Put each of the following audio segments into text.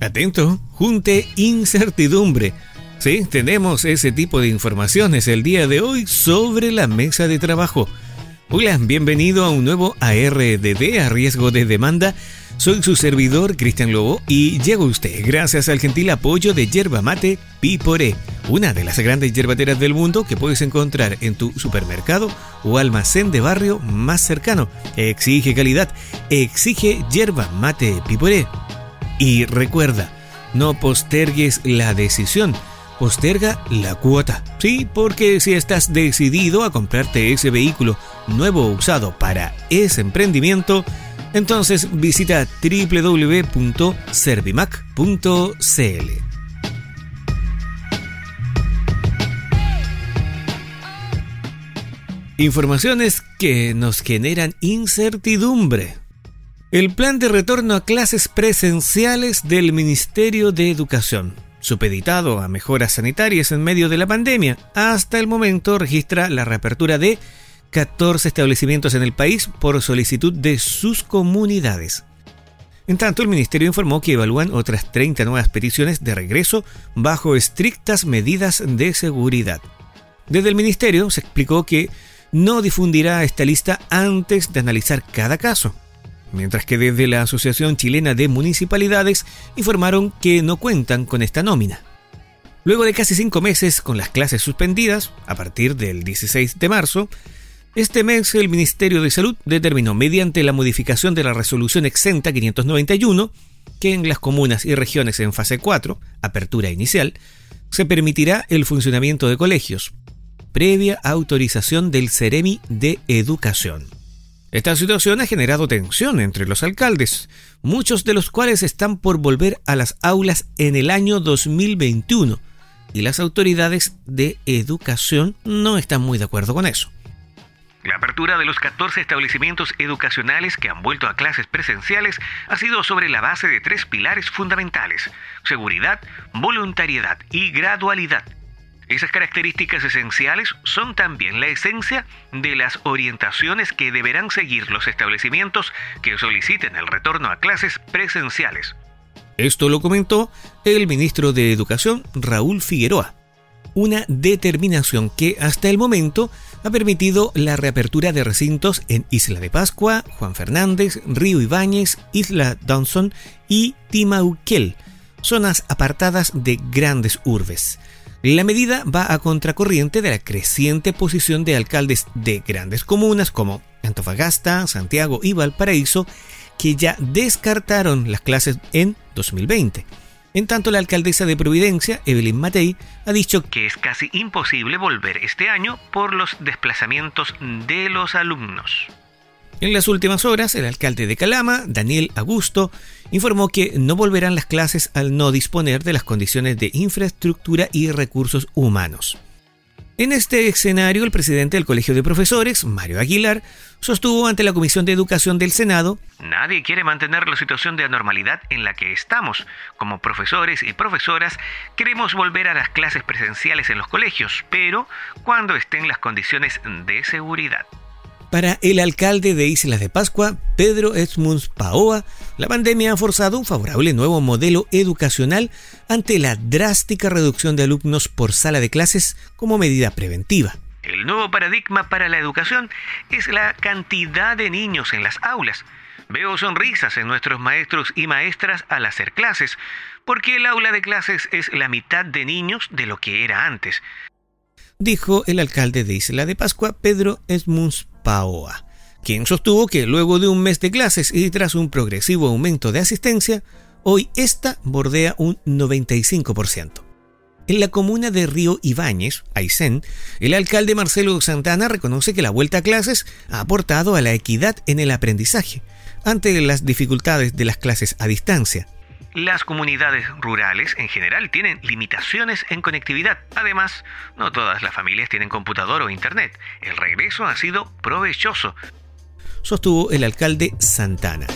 Atento, junte incertidumbre. Sí, tenemos ese tipo de informaciones el día de hoy sobre la mesa de trabajo. Hola, bienvenido a un nuevo ARDD, a riesgo de demanda. Soy su servidor, Cristian Lobo, y llega usted gracias al gentil apoyo de Yerba Mate Piporé, una de las grandes yerbateras del mundo que puedes encontrar en tu supermercado o almacén de barrio más cercano. Exige calidad, exige Yerba Mate Piporé. Y recuerda, no postergues la decisión, posterga la cuota. Sí, porque si estás decidido a comprarte ese vehículo nuevo o usado para ese emprendimiento, entonces visita www.servimac.cl. Informaciones que nos generan incertidumbre. El plan de retorno a clases presenciales del Ministerio de Educación, supeditado a mejoras sanitarias en medio de la pandemia, hasta el momento registra la reapertura de 14 establecimientos en el país por solicitud de sus comunidades. En tanto, el ministerio informó que evalúan otras 30 nuevas peticiones de regreso bajo estrictas medidas de seguridad. Desde el ministerio se explicó que no difundirá esta lista antes de analizar cada caso, mientras que desde la Asociación Chilena de Municipalidades informaron que no cuentan con esta nómina. Luego de casi 5 meses con las clases suspendidas, a partir del 16 de marzo, este mes el Ministerio de Salud determinó mediante la modificación de la Resolución Exenta 591 que en las comunas y regiones en fase 4, apertura inicial, se permitirá el funcionamiento de colegios, previa autorización del Ceremi de Educación. Esta situación ha generado tensión entre los alcaldes, muchos de los cuales están por volver a las aulas en el año 2021, y las autoridades de educación no están muy de acuerdo con eso. La apertura de los 14 establecimientos educacionales que han vuelto a clases presenciales ha sido sobre la base de 3 pilares fundamentales: seguridad, voluntariedad y gradualidad. Esas características esenciales son también la esencia de las orientaciones que deberán seguir los establecimientos que soliciten el retorno a clases presenciales. Esto lo comentó el ministro de Educación, Raúl Figueroa. Una determinación que hasta el momento ha permitido la reapertura de recintos en Isla de Pascua, Juan Fernández, Río Ibáñez, Isla Dawson y Timauquel, zonas apartadas de grandes urbes. La medida va a contracorriente de la creciente posición de alcaldes de grandes comunas como Antofagasta, Santiago y Valparaíso, que ya descartaron las clases en 2020. En tanto, la alcaldesa de Providencia, Evelyn Matei, ha dicho que es casi imposible volver este año por los desplazamientos de los alumnos. En las últimas horas, el alcalde de Calama, Daniel Augusto, informó que no volverán las clases al no disponer de las condiciones de infraestructura y recursos humanos. En este escenario, el presidente del Colegio de Profesores, Mario Aguilar, sostuvo ante la Comisión de Educación del Senado: nadie quiere mantener la situación de anormalidad en la que estamos. Como profesores y profesoras, queremos volver a las clases presenciales en los colegios, pero cuando estén las condiciones de seguridad. Para el alcalde de Islas de Pascua, Pedro Edmunds Paoa, la pandemia ha forzado un favorable nuevo modelo educacional ante la drástica reducción de alumnos por sala de clases como medida preventiva. El nuevo paradigma para la educación es la cantidad de niños en las aulas. Veo sonrisas en nuestros maestros y maestras al hacer clases, porque el aula de clases es la mitad de niños de lo que era antes, dijo el alcalde de Isla de Pascua, Pedro Edmunds Paoa, quien sostuvo que luego de un mes de clases y tras un progresivo aumento de asistencia, hoy esta bordea un 95%. En la comuna de Río Ibáñez, Aysén, el alcalde Marcelo Santana reconoce que la vuelta a clases ha aportado a la equidad en el aprendizaje, ante las dificultades de las clases a distancia. Las comunidades rurales en general tienen limitaciones en conectividad. Además, no todas las familias tienen computador o internet. El regreso ha sido provechoso, sostuvo el alcalde Santana.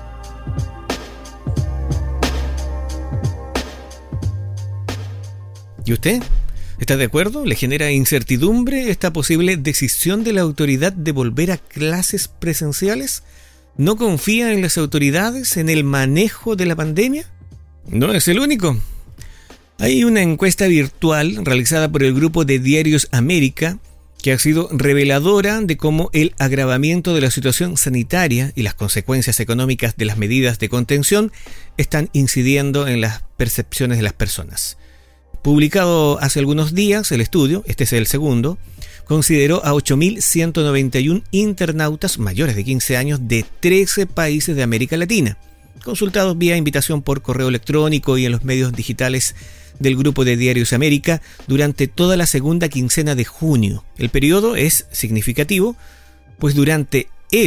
¿Y usted? ¿Está de acuerdo? ¿Le genera incertidumbre esta posible decisión de la autoridad de volver a clases presenciales? ¿No confía en las autoridades en el manejo de la pandemia? No es el único. Hay una encuesta virtual realizada por el grupo de Diarios América que ha sido reveladora de cómo el agravamiento de la situación sanitaria y las consecuencias económicas de las medidas de contención están incidiendo en las percepciones de las personas. Publicado hace algunos días, el estudio, este es el segundo, consideró a 8.191 internautas mayores de 15 años de 13 países de América Latina, consultados vía invitación por correo electrónico y en los medios digitales del grupo de Diarios América durante toda la segunda quincena de junio. El periodo es significativo, pues durante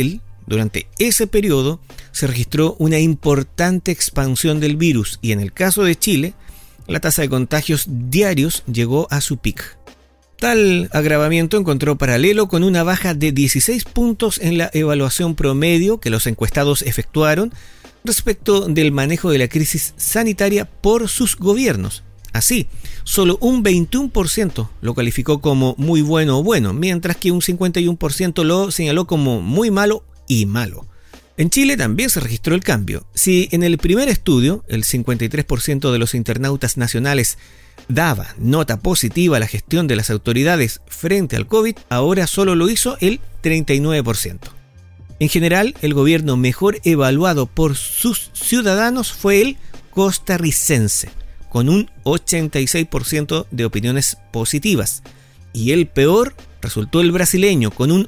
ese periodo se registró una importante expansión del virus y en el caso de Chile, la tasa de contagios diarios llegó a su pic. Tal agravamiento encontró paralelo con una baja de 16 puntos en la evaluación promedio que los encuestados efectuaron respecto del manejo de la crisis sanitaria por sus gobiernos. Así, solo un 21% lo calificó como muy bueno o bueno, mientras que un 51% lo señaló como muy malo y malo. En Chile también se registró el cambio. Si en el primer estudio el 53% de los internautas nacionales daba nota positiva a la gestión de las autoridades frente al COVID, ahora solo lo hizo el 39%. En general, el gobierno mejor evaluado por sus ciudadanos fue el costarricense, con un 86% de opiniones positivas, y el peor resultó el brasileño, con un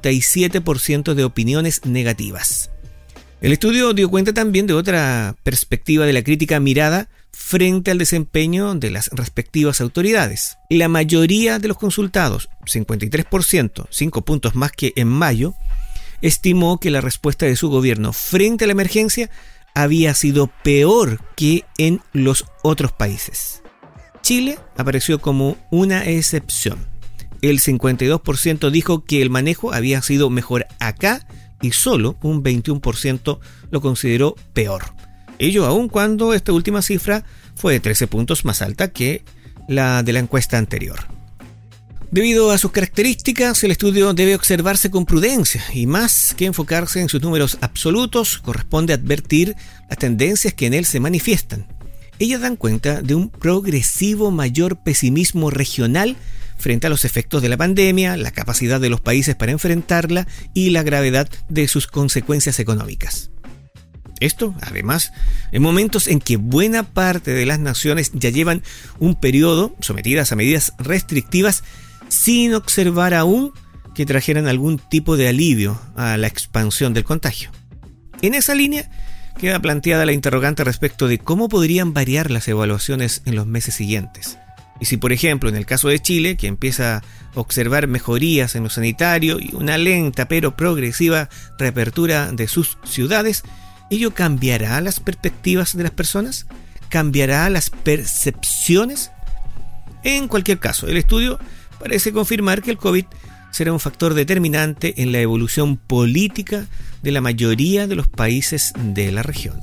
87% de opiniones negativas. El estudio dio cuenta también de otra perspectiva de la crítica mirada frente al desempeño de las respectivas autoridades. La mayoría de los consultados, 53%, 5 puntos más que en mayo, estimó que la respuesta de su gobierno frente a la emergencia había sido peor que en los otros países. Chile apareció como una excepción. El 52% dijo que el manejo había sido mejor acá y solo un 21% lo consideró peor. Ello aun cuando esta última cifra fue 13 puntos más alta que la de la encuesta anterior. Debido a sus características, el estudio debe observarse con prudencia y más que enfocarse en sus números absolutos, corresponde advertir las tendencias que en él se manifiestan. Ellas dan cuenta de un progresivo mayor pesimismo regional frente a los efectos de la pandemia, la capacidad de los países para enfrentarla y la gravedad de sus consecuencias económicas. Esto, además, en momentos en que buena parte de las naciones ya llevan un periodo sometidas a medidas restrictivas sin observar aún que trajeran algún tipo de alivio a la expansión del contagio. En esa línea queda planteada la interrogante respecto de cómo podrían variar las evaluaciones en los meses siguientes. Y si, por ejemplo, en el caso de Chile, que empieza a observar mejorías en lo sanitario y una lenta pero progresiva reapertura de sus ciudades, ¿ello cambiará las perspectivas de las personas? ¿Cambiará las percepciones? En cualquier caso, el estudio parece confirmar que el COVID será un factor determinante en la evolución política de la mayoría de los países de la región.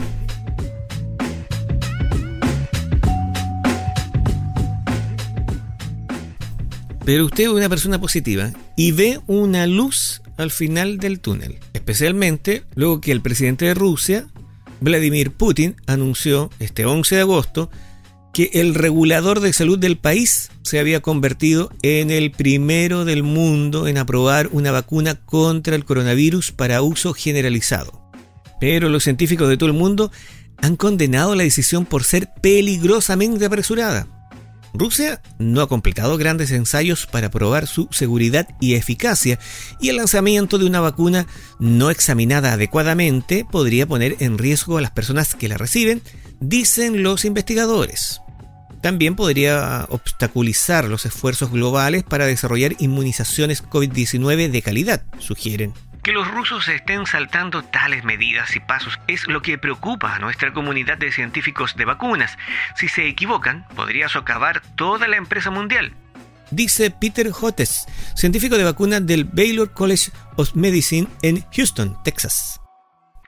Pero usted es una persona positiva y ve una luz al final del túnel, especialmente luego que el presidente de Rusia, Vladimir Putin, anunció este 11 de agosto que el regulador de salud del país se había convertido en el primero del mundo en aprobar una vacuna contra el coronavirus para uso generalizado. Pero los científicos de todo el mundo han condenado la decisión por ser peligrosamente apresurada. Rusia no ha completado grandes ensayos para probar su seguridad y eficacia, y el lanzamiento de una vacuna no examinada adecuadamente podría poner en riesgo a las personas que la reciben, dicen los investigadores. También podría obstaculizar los esfuerzos globales para desarrollar inmunizaciones COVID-19 de calidad, sugieren. Que los rusos estén saltando tales medidas y pasos es lo que preocupa a nuestra comunidad de científicos de vacunas. Si se equivocan, podría socavar toda la empresa mundial, dice Peter Hotez, científico de vacunas del Baylor College of Medicine en Houston, Texas.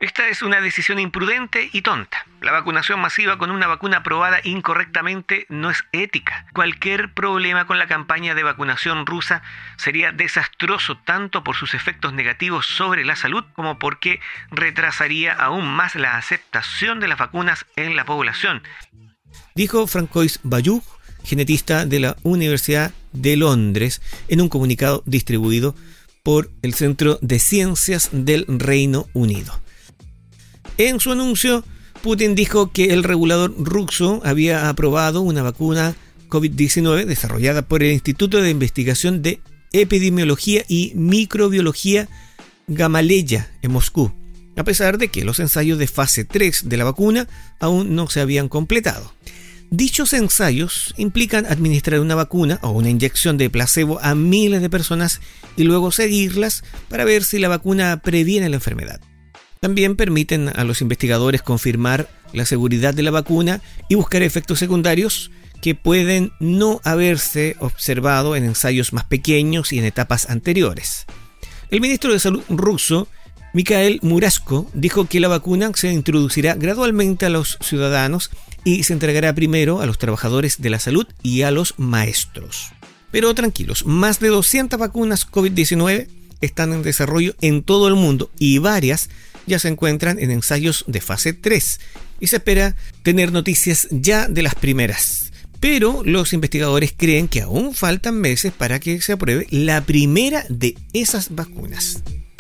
Esta es una decisión imprudente y tonta. La vacunación masiva con una vacuna aprobada incorrectamente no es ética. Cualquier problema con la campaña de vacunación rusa sería desastroso tanto por sus efectos negativos sobre la salud como porque retrasaría aún más la aceptación de las vacunas en la población, dijo Francois Bayou, genetista de la Universidad de Londres, en un comunicado distribuido por el Centro de Ciencias del Reino Unido. En su anuncio, Putin dijo que el regulador ruso había aprobado una vacuna COVID-19 desarrollada por el Instituto de Investigación de Epidemiología y Microbiología Gamaleya en Moscú, a pesar de que los ensayos de fase 3 de la vacuna aún no se habían completado. Dichos ensayos implican administrar una vacuna o una inyección de placebo a miles de personas y luego seguirlas para ver si la vacuna previene la enfermedad. También permiten a los investigadores confirmar la seguridad de la vacuna y buscar efectos secundarios que pueden no haberse observado en ensayos más pequeños y en etapas anteriores. El ministro de Salud ruso, Mikhail Murashko, dijo que la vacuna se introducirá gradualmente a los ciudadanos y se entregará primero a los trabajadores de la salud y a los maestros. Pero tranquilos, más de 200 vacunas COVID-19 están en desarrollo en todo el mundo y varias ya se encuentran en ensayos de fase 3 y se espera tener noticias ya de las primeras. Pero los investigadores creen que aún faltan meses para que se apruebe la primera de esas vacunas.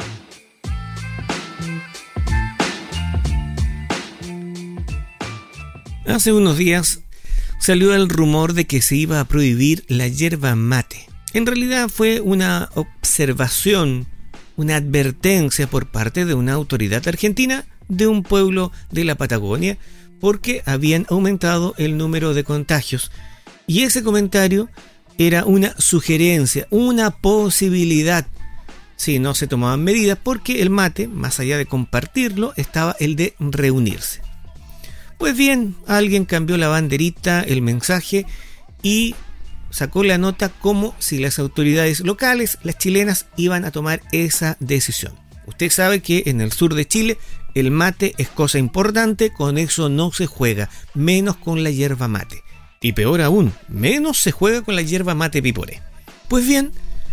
Hace unos días salió el rumor de que se iba a prohibir la yerba mate. En realidad fue una observación, una advertencia por parte de una autoridad argentina de un pueblo de la Patagonia porque habían aumentado el número de contagios. Y ese comentario era una sugerencia, una posibilidad, si no se tomaban medidas, porque el mate, más allá de compartirlo, estaba el de reunirse. Pues bien, alguien cambió la banderita, el mensaje y sacó la nota como si las autoridades locales, las chilenas, iban a tomar esa decisión. Usted sabe que en el sur de Chile el mate es cosa importante, con eso no se juega, menos con la yerba mate. Y peor aún, menos se juega con la yerba mate piporé. Pues bien,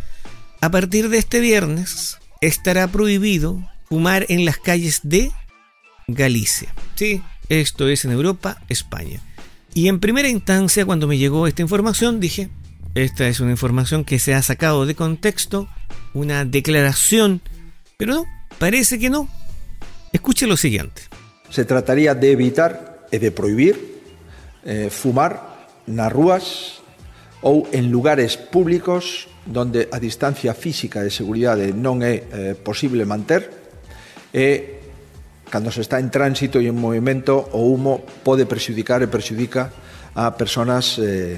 a partir de este viernes estará prohibido fumar en las calles de Galicia. Sí, esto es en Europa, España. Y en primera instancia, cuando me llegó esta información, dije, esta es una información que se ha sacado de contexto, una declaración, pero no, parece que no. Escuche lo siguiente. Se trataría de evitar e de prohibir fumar nas rúas ou en lugares públicos donde a distancia física de seguridade non é posible manter e cando se está en tránsito e en movimento o humo pode prexudicar e prexudica a personas.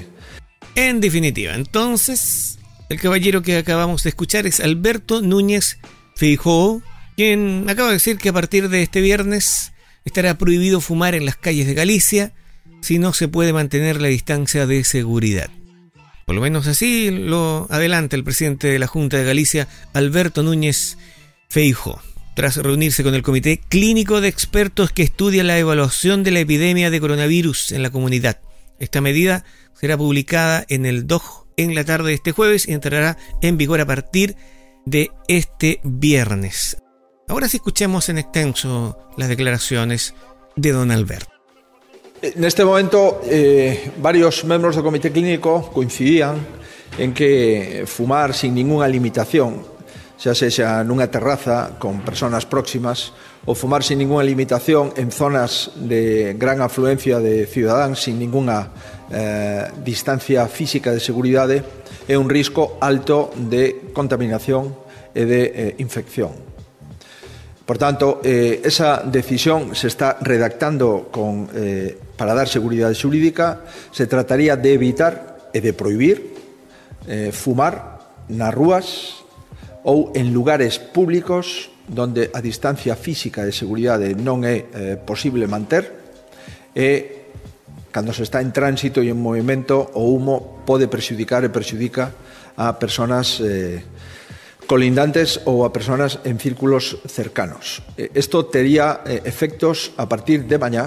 En definitiva, entonces, el caballero que acabamos de escuchar es Alberto Núñez Feijóo, quien acaba de decir que a partir de este viernes estará prohibido fumar en las calles de Galicia si no se puede mantener la distancia de seguridad. Por lo menos así lo adelanta el presidente de la Junta de Galicia, Alberto Núñez Feijóo, tras reunirse con el Comité Clínico de Expertos que estudia la evaluación de la epidemia de coronavirus en la comunidad. Esta medida será publicada en el DOJ en la tarde de este jueves y entrará en vigor a partir de este viernes. Ahora sí escuchemos en extenso las declaraciones de don Alberto. En este momento, varios miembros del Comité Clínico coincidían en que fumar sin ninguna limitación, xa sexa nunha terraza con persoas próximas ou fumar sin ninguna limitación en zonas de gran afluencia de cidadáns sin ninguna distancia física de seguridade é un risco alto de contaminación e de infección. Por tanto, esa decisión se está redactando para dar seguridade xurídica. Se trataría de evitar e de prohibir fumar nas rúas ou en lugares públicos donde a distancia física de seguridade non é posible manter e cando se está en tránsito e en movimento o humo pode prexudicar e prexudica a persoas colindantes ou a persoas en círculos cercanos. Isto tería efectos a partir de mañá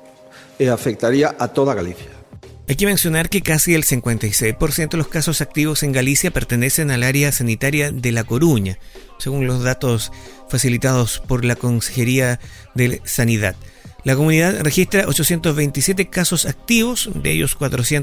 e afectaría a toda Galicia. Hay que mencionar que casi el 56% de los casos activos en Galicia pertenecen al área sanitaria de La Coruña, según los datos facilitados por la Consejería de Sanidad. La comunidad registra 827 casos activos, de ellos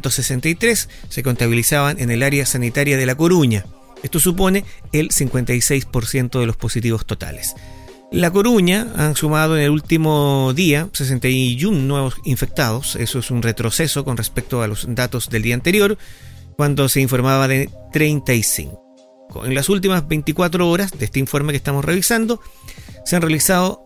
463 se contabilizaban en el área sanitaria de La Coruña. Esto supone el 56% de los positivos totales. La Coruña han sumado en el último día 61 nuevos infectados. Eso es un retroceso con respecto a los datos del día anterior, cuando se informaba de 35. En las últimas 24 horas de este informe que estamos revisando, se han realizado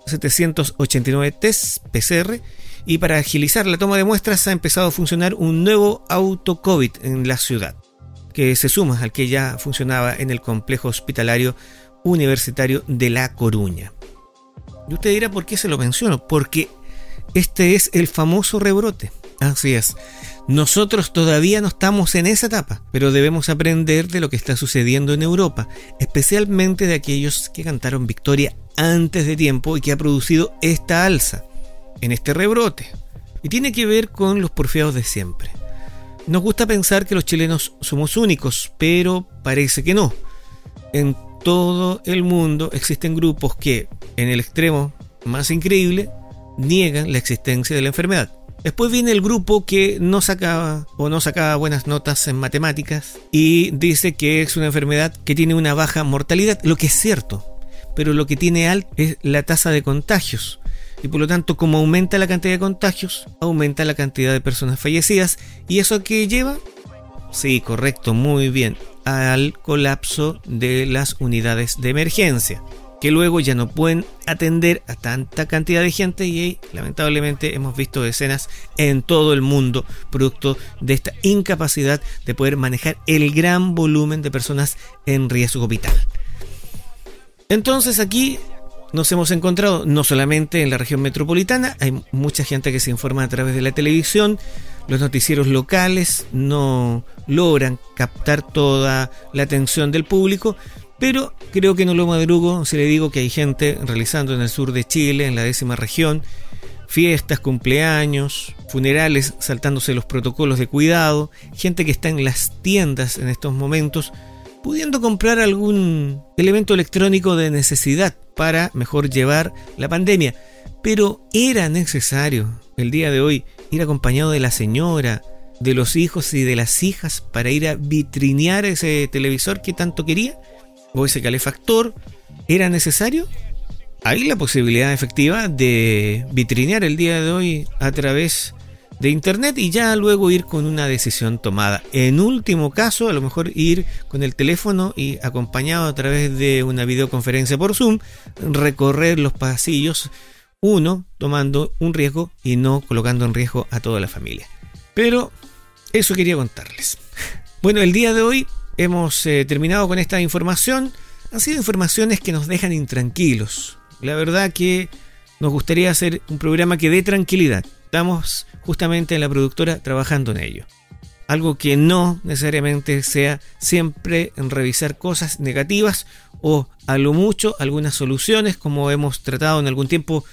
789 tests PCR y para agilizar la toma de muestras ha empezado a funcionar un nuevo auto-COVID en la ciudad, que se suma al que ya funcionaba en el complejo hospitalario universitario de La Coruña. Y usted dirá, ¿por qué se lo menciono? Porque este es el famoso rebrote. Así es. Nosotros todavía no estamos en esa etapa, pero debemos aprender de lo que está sucediendo en Europa, especialmente de aquellos que cantaron victoria antes de tiempo y que ha producido esta alza en este rebrote. Y tiene que ver con los porfiados de siempre. Nos gusta pensar que los chilenos somos únicos, pero parece que no. En todo el mundo existen grupos que, en el extremo más increíble, niegan la existencia de la enfermedad. Después viene el grupo que no sacaba buenas notas en matemáticas y dice que es una enfermedad que tiene una baja mortalidad, lo que es cierto, pero lo que tiene alta es la tasa de contagios. Y por lo tanto, como aumenta la cantidad de contagios, aumenta la cantidad de personas fallecidas. ¿Y eso a qué lleva? Sí, correcto, muy bien, al colapso de las unidades de emergencia, que luego ya no pueden atender a tanta cantidad de gente y lamentablemente hemos visto escenas en todo el mundo producto de esta incapacidad de poder manejar el gran volumen de personas en riesgo vital. Entonces aquí nos hemos encontrado no solamente en la región metropolitana, hay mucha gente que se informa a través de la televisión, los noticieros locales no logran captar toda la atención del público, pero creo que no lo madrugo si le digo que hay gente realizando en el sur de Chile, en la 10ª región, fiestas, cumpleaños, funerales, saltándose los protocolos de cuidado, gente que está en las tiendas en estos momentos, pudiendo comprar algún elemento electrónico de necesidad para mejor llevar la pandemia. Pero era necesario el día de hoy ir acompañado de la señora, de los hijos y de las hijas para ir a vitrinear ese televisor que tanto quería, o ese calefactor. ¿Era necesario? Hay la posibilidad efectiva de vitrinear el día de hoy a través de internet y ya luego ir con una decisión tomada. En último caso, a lo mejor ir con el teléfono y acompañado a través de una videoconferencia por Zoom, recorrer los pasillos, uno tomando un riesgo y no colocando en riesgo a toda la familia. Pero eso quería contarles. Bueno, el día de hoy hemos terminado con esta información. Han sido informaciones que nos dejan intranquilos. La verdad que nos gustaría hacer un programa que dé tranquilidad. Estamos justamente en la productora trabajando en ello. Algo que no necesariamente sea siempre en revisar cosas negativas o a lo mucho algunas soluciones, como hemos tratado en algún tiempo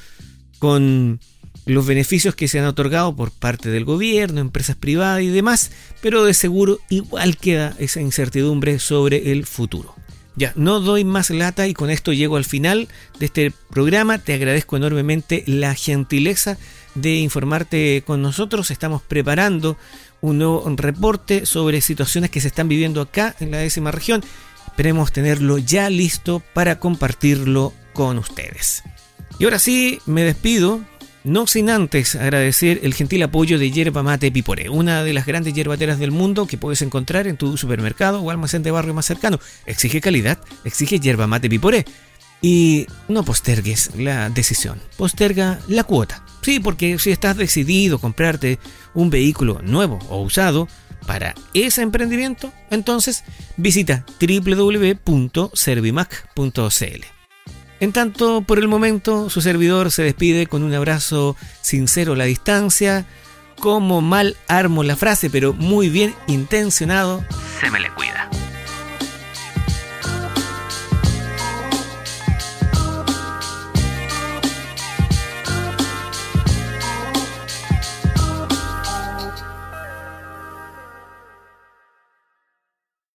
con los beneficios que se han otorgado por parte del gobierno, empresas privadas y demás, pero de seguro igual queda esa incertidumbre sobre el futuro. Ya, no doy más lata y con esto llego al final de este programa. Te agradezco enormemente la gentileza de informarte con nosotros. Estamos preparando un nuevo reporte sobre situaciones que se están viviendo acá en la 10ª región. Esperemos tenerlo ya listo para compartirlo con ustedes. Y ahora sí, me despido, no sin antes agradecer el gentil apoyo de Yerba Mate Piporé, una de las grandes yerbateras del mundo que puedes encontrar en tu supermercado o almacén de barrio más cercano. Exige calidad, exige Yerba Mate Piporé. Y no postergues la decisión, posterga la cuota. Sí, porque si estás decidido a comprarte un vehículo nuevo o usado para ese emprendimiento, entonces visita www.servimac.cl. En tanto, por el momento, su servidor se despide con un abrazo sincero a la distancia. Como mal armo la frase, pero muy bien intencionado, se me le cuida.